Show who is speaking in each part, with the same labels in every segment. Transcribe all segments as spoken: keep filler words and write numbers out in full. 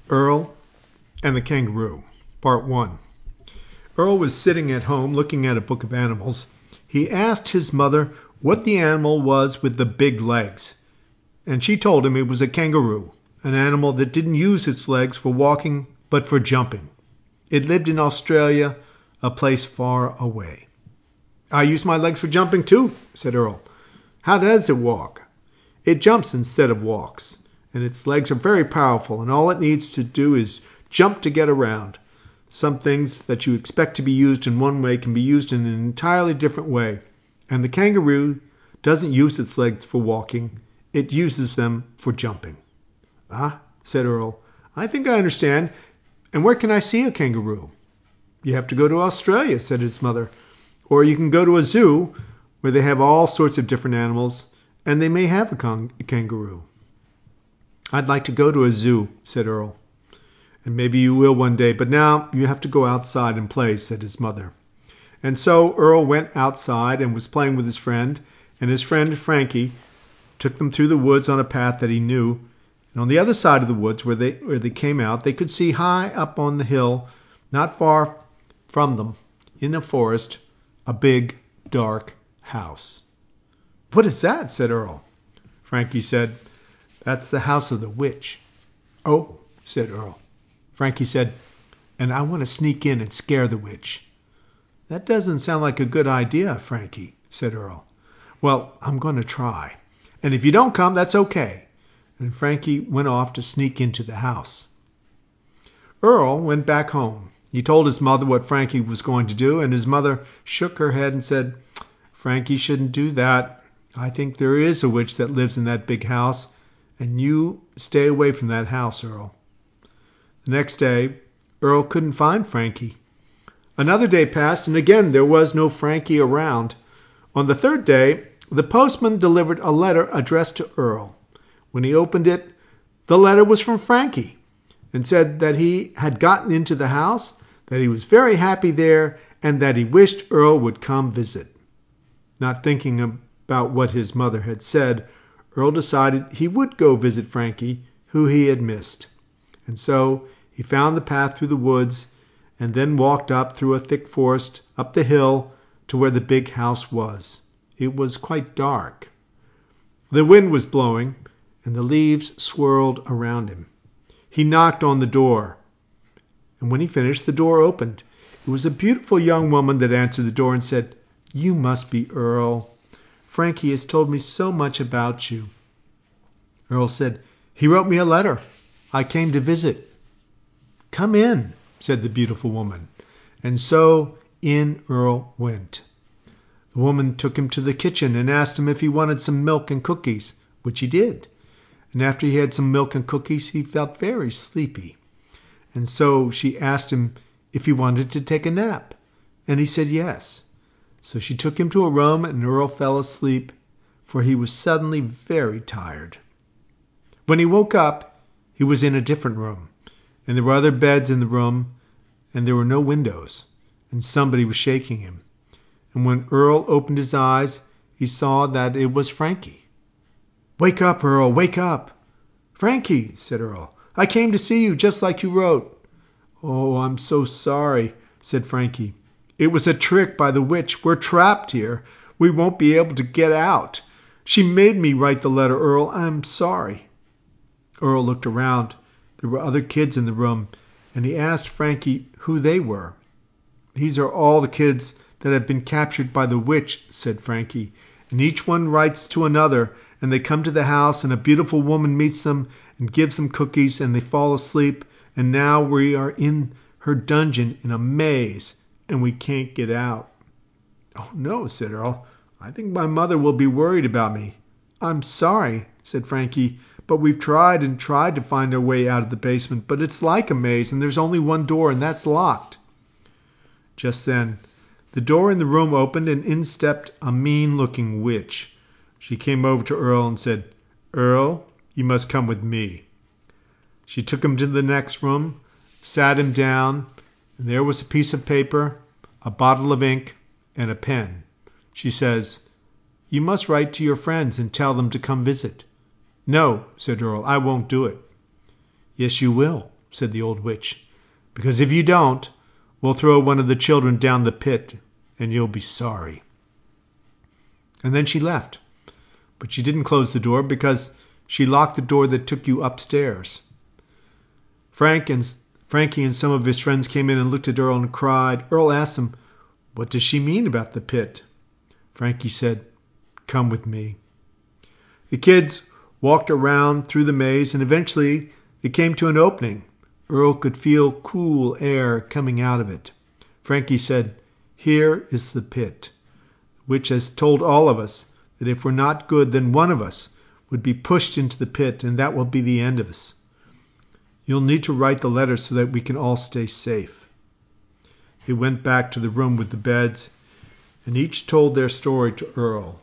Speaker 1: Earl and the Kangaroo, Part one. Earl was sitting at home looking at a book of animals. He asked his mother what the animal was with the big legs, and she told him it was a kangaroo, an animal that didn't use its legs for walking but for jumping. It lived in Australia, a place far away. "I use my legs for jumping too," said Earl. "How does it walk?" "It jumps instead of walks, and its legs are very powerful, and all it needs to do is jump to get around. Some things that you expect to be used in one way can be used in an entirely different way. And the kangaroo doesn't use its legs for walking. It uses them for jumping." "Ah," said Earl, "I think I understand. And where can I see a kangaroo?" "You have to go to Australia," said his mother. "Or you can go to a zoo where they have all sorts of different animals, and they may have a, con- a kangaroo." "I'd like to go to a zoo," said Earl. "And maybe you will one day, but now you have to go outside and play," said his mother. And so Earl went outside and was playing with his friend, and his friend Frankie took them through the woods on a path that he knew. And on the other side of the woods where they where they came out, they could see high up on the hill, not far from them, in the forest, a big, dark house. "What is that?" said Earl. Frankie said, "That's the house of the witch." "Oh," said Earl. Frankie said, "And I want to sneak in and scare the witch." "That doesn't sound like a good idea, Frankie," said Earl. "Well, I'm going to try. And if you don't come, that's okay." And Frankie went off to sneak into the house. Earl went back home. He told his mother what Frankie was going to do, and his mother shook her head and said, "Frankie shouldn't do that. I think there is a witch that lives in that big house, and you stay away from that house, Earl." The next day, Earl couldn't find Frankie. Another day passed, and again there was no Frankie around. On the third day, the postman delivered a letter addressed to Earl. When he opened it, the letter was from Frankie, and said that he had gotten into the house, that he was very happy there, and that he wished Earl would come visit. Not thinking about what his mother had said, Earl decided he would go visit Frankie, who he had missed. And so he found the path through the woods, and then walked up through a thick forest, up the hill, to where the big house was. It was quite dark. The wind was blowing, and the leaves swirled around him. He knocked on the door, and when he finished, the door opened. It was a beautiful young woman that answered the door and said, "You must be Earl. Frankie has told me so much about you." Earl said, "He wrote me a letter. I came to visit." "Come in," said the beautiful woman. And so in Earl went. The woman took him to the kitchen and asked him if he wanted some milk and cookies, which he did. And after he had some milk and cookies, he felt very sleepy. And so she asked him if he wanted to take a nap, and he said yes. So she took him to a room, and Earl fell asleep, for he was suddenly very tired. When he woke up, he was in a different room, and there were other beds in the room, and there were no windows, and somebody was shaking him. And when Earl opened his eyes, he saw that it was Frankie. "Wake up, Earl, wake up." "Frankie," said Earl, "I came to see you just like you wrote." "Oh, I'm so sorry," said Frankie. "It was a trick by the witch. We're trapped here. We won't be able to get out. She made me write the letter, Earl. I'm sorry." Earl looked around. There were other kids in the room, and he asked Frankie who they were. "These are all the kids that have been captured by the witch," said Frankie, "and each one writes to another, and they come to the house, and a beautiful woman meets them and gives them cookies, and they fall asleep, and now we are in her dungeon in a maze, and we can't get out." "Oh, no," said Earl. "I think my mother will be worried about me." "I'm sorry," said Frankie, "but we've tried and tried to find our way out of the basement, but it's like a maze, and there's only one door, and that's locked." Just then, the door in the room opened, and in stepped a mean-looking witch. She came over to Earl and said, "Earl, you must come with me." She took him to the next room, sat him down, and there was a piece of paper, a bottle of ink, and a pen. She says, "You must write to your friends and tell them to come visit." "No," said Earl, "I won't do it." "Yes, you will. said the old witch, because if you don't, we'll throw one of the children down the pit, and you'll be sorry. And then she left, but she didn't close the door because she locked the door that took you upstairs. Frank and Frankie and some of his friends came in and looked at Earl and cried. Earl asked them, "What does she mean about the pit?" Frankie said, "Come with me." The kids walked around through the maze, and eventually they came to an opening. Earl could feel cool air coming out of it. Frankie said, "Here is the pit," which has told all of us that if we're not good, then one of us would be pushed into the pit, and that will be the end of us. You'll need to write the letter so that we can all stay safe. They went back to the room with the beds, and each told their story to Earl.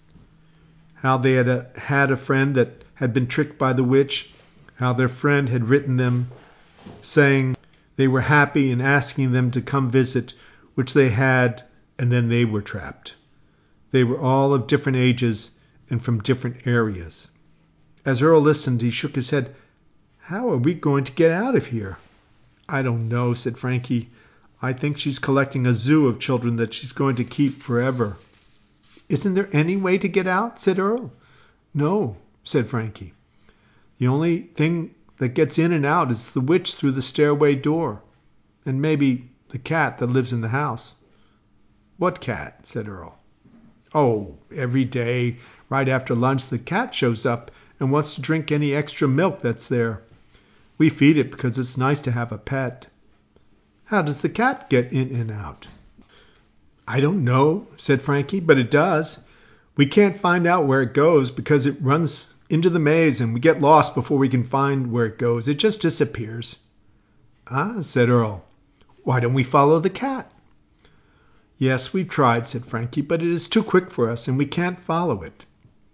Speaker 1: How they had a, had a friend that had been tricked by the witch, how their friend had written them saying they were happy and asking them to come visit, which they had, and then they were trapped. They were all of different ages and from different areas. As Earl listened, he shook his head. "How are we going to get out of here?" "I don't know," said Frankie. "I think she's collecting a zoo of children that she's going to keep forever." "Isn't there any way to get out?" said Earl. "No," said Frankie. "The only thing that gets in and out is the witch through the stairway door, and maybe the cat that lives in the house." "What cat?" said Earl. "Oh, every day, right after lunch, the cat shows up and wants to drink any extra milk that's there. We feed it because it's nice to have a pet." "How does the cat get in and out?" "I don't know," said Frankie, "but it does. We can't find out where it goes because it runs into the maze and we get lost before we can find where it goes. It just disappears." "Ah," said Earl. "Why don't we follow the cat?" "Yes, we've tried," said Frankie, "but it is too quick for us and we can't follow it."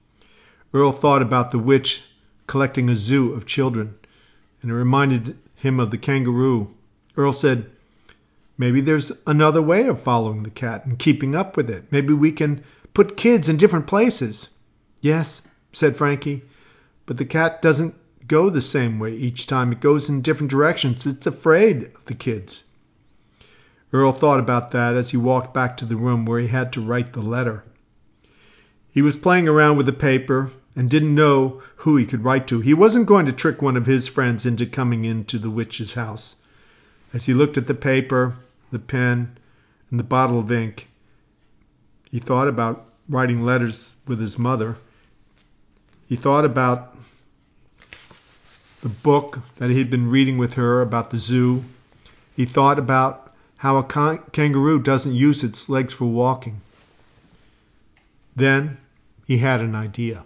Speaker 1: Earl thought about the witch collecting a zoo of children, and it reminded him of the kangaroo. Earl said, "Maybe there's another way of following the cat and keeping up with it. Maybe we can put kids in different places." "Yes," said Frankie, "but the cat doesn't go the same way each time. It goes in different directions. It's afraid of the kids." Earl thought about that as he walked back to the room where he had to write the letter. He was playing around with the paper and didn't know who he could write to. He wasn't going to trick one of his friends into coming into the witch's house. As he looked at the paper, the pen, and the bottle of ink, he thought about writing letters with his mother. He thought about the book that he had been reading with her about the zoo. He thought about how a con- kangaroo doesn't use its legs for walking. Then he had an idea.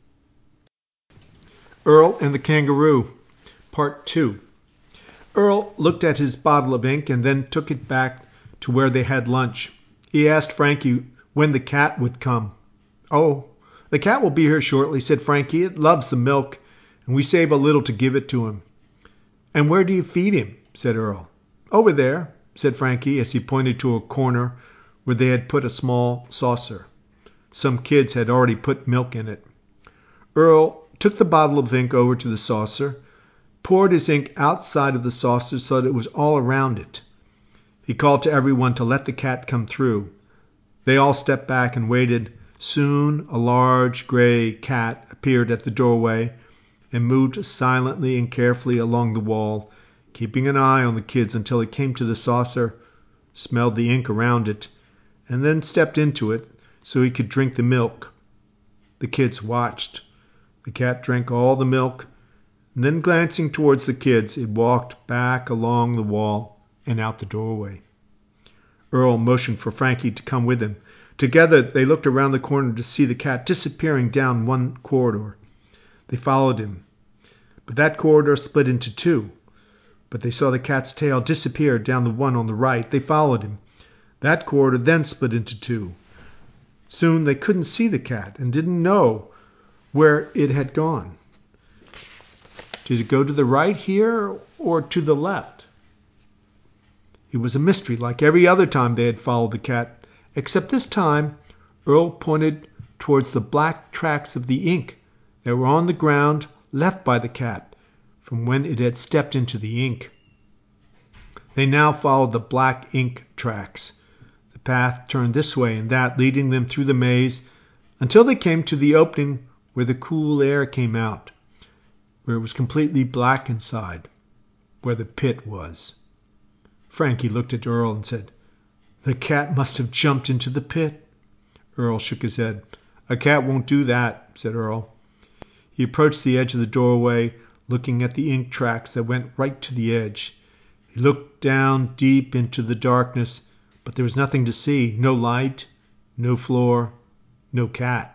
Speaker 1: Earl and the Kangaroo, Part two. Earl looked at his bottle of ink and then took it back to where they had lunch. He asked Frankie when the cat would come. "Oh, the cat will be here shortly," said Frankie. "It loves the milk, and we save a little to give it to him." "And where do you feed him?" said Earl. "Over there," said Frankie as he pointed to a corner where they had put a small saucer. Some kids had already put milk in it. Earl took the bottle of ink over to the saucer, poured his ink outside of the saucer so that it was all around it. He called to everyone to let the cat come through. They all stepped back and waited. Soon a large gray cat appeared at the doorway and moved silently and carefully along the wall, keeping an eye on the kids until it came to the saucer, smelled the ink around it, and then stepped into it so he could drink the milk. The kids watched. The cat drank all the milk, and then glancing towards the kids, it walked back along the wall and out the doorway. Earl motioned for Frankie to come with him. Together they looked around the corner to see the cat disappearing down one corridor. They followed him, but that corridor split into two. But they saw the cat's tail disappear down the one on the right. They followed him. That corridor then split into two. Soon they couldn't see the cat and didn't know where it had gone. Did it go to the right here or to the left? It was a mystery like every other time they had followed the cat, except this time Earl pointed towards the black tracks of the ink that were on the ground left by the cat. from when it had stepped into the ink. They now followed the black ink tracks. The path turned this way and that, leading them through the maze until they came to the opening where the cool air came out, where it was completely black inside, where the pit was. Frankie looked at Earl and said, "The cat must have jumped into the pit." Earl shook his head. "A cat won't do that," said Earl. He approached the edge of the doorway, looking at the ink tracks that went right to the edge. He looked down deep into the darkness, but there was nothing to see. No light, no floor, no cat.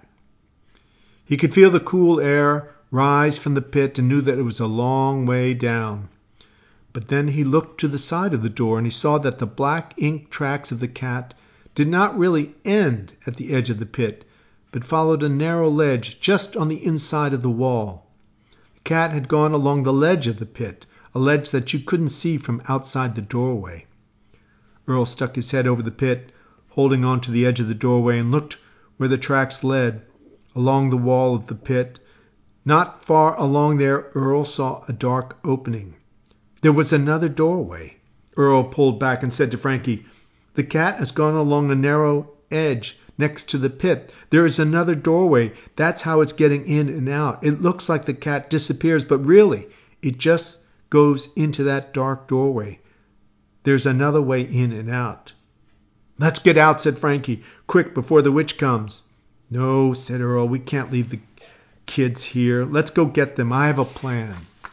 Speaker 1: He could feel the cool air rise from the pit and knew that it was a long way down. But then he looked to the side of the door and he saw that the black ink tracks of the cat did not really end at the edge of the pit, but followed a narrow ledge just on the inside of the wall. The cat had gone along the ledge of the pit, a ledge that you couldn't see from outside the doorway. Earl stuck his head over the pit, holding on to the edge of the doorway, and looked where the tracks led, along the wall of the pit. Not far along there, Earl saw a dark opening. There was another doorway. Earl pulled back and said to Frankie, "The cat has gone along a narrow edge next to the pit. There is another doorway. That's how it's getting in and out. It looks like the cat disappears, but really, it just goes into that dark doorway. There's another way in and out." "Let's get out," said Frankie. "Quick, before the witch comes." "No," said Earl, "we can't leave the kids here. Let's go get them. I have a plan."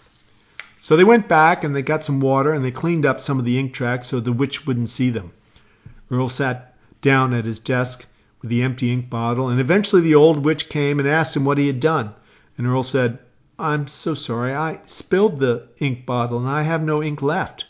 Speaker 1: So they went back and they got some water and they cleaned up some of the ink tracks so the witch wouldn't see them. Earl sat down at his desk with the empty ink bottle, and eventually the old witch came and asked him what he had done. And Earl said, "I'm so sorry. I spilled the ink bottle and I have no ink left."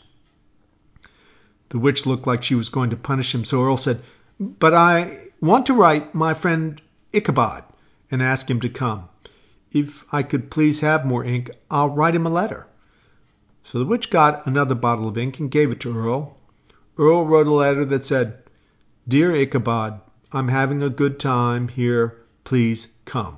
Speaker 1: The witch looked like she was going to punish him, so Earl said, "But I want to write my friend Ichabod and ask him to come. If I could please have more ink, I'll write him a letter." So the witch got another bottle of ink and gave it to Earl. Earl wrote a letter that said, "Dear Ichabod, I'm having a good time here. Please come."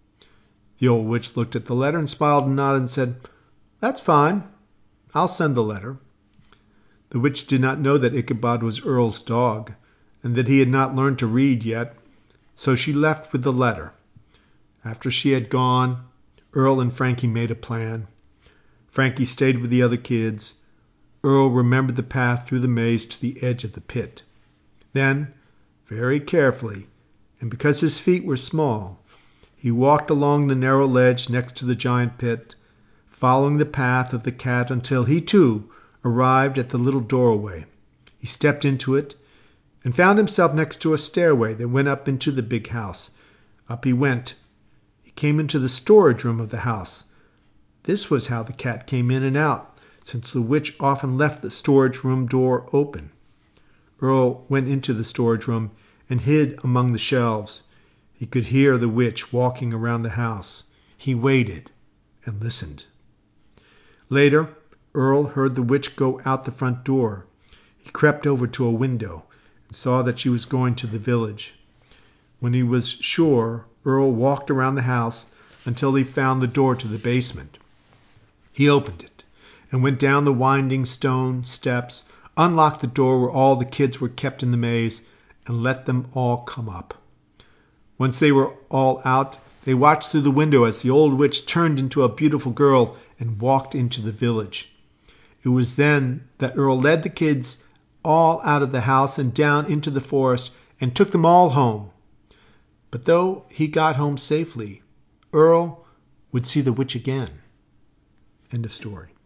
Speaker 1: The old witch looked at the letter and smiled and nodded and said, "That's fine. I'll send the letter." The witch did not know that Ichabod was Earl's dog, and that he had not learned to read yet, so she left with the letter. After she had gone, Earl and Frankie made a plan. Frankie stayed with the other kids. Earl remembered the path through the maze to the edge of the pit. Then, very carefully, and because his feet were small, he walked along the narrow ledge next to the giant pit, following the path of the cat until he, too, arrived at the little doorway. He stepped into it and found himself next to a stairway that went up into the big house. Up he went. He came into the storage room of the house. This was how the cat came in and out, since the witch often left the storage room door open. Earl went into the storage room and hid among the shelves. He could hear the witch walking around the house. He waited and listened. Later, Earl heard the witch go out the front door. He crept over to a window and saw that she was going to the village. When he was sure, Earl walked around the house until he found the door to the basement. He opened it and went down the winding stone steps, unlocked the door where all the kids were kept in the maze, and let them all come up. Once they were all out, they watched through the window as the old witch turned into a beautiful girl and walked into the village. It was then that Earl led the kids all out of the house and down into the forest and took them all home. But though he got home safely, Earl would see the witch again. End of story.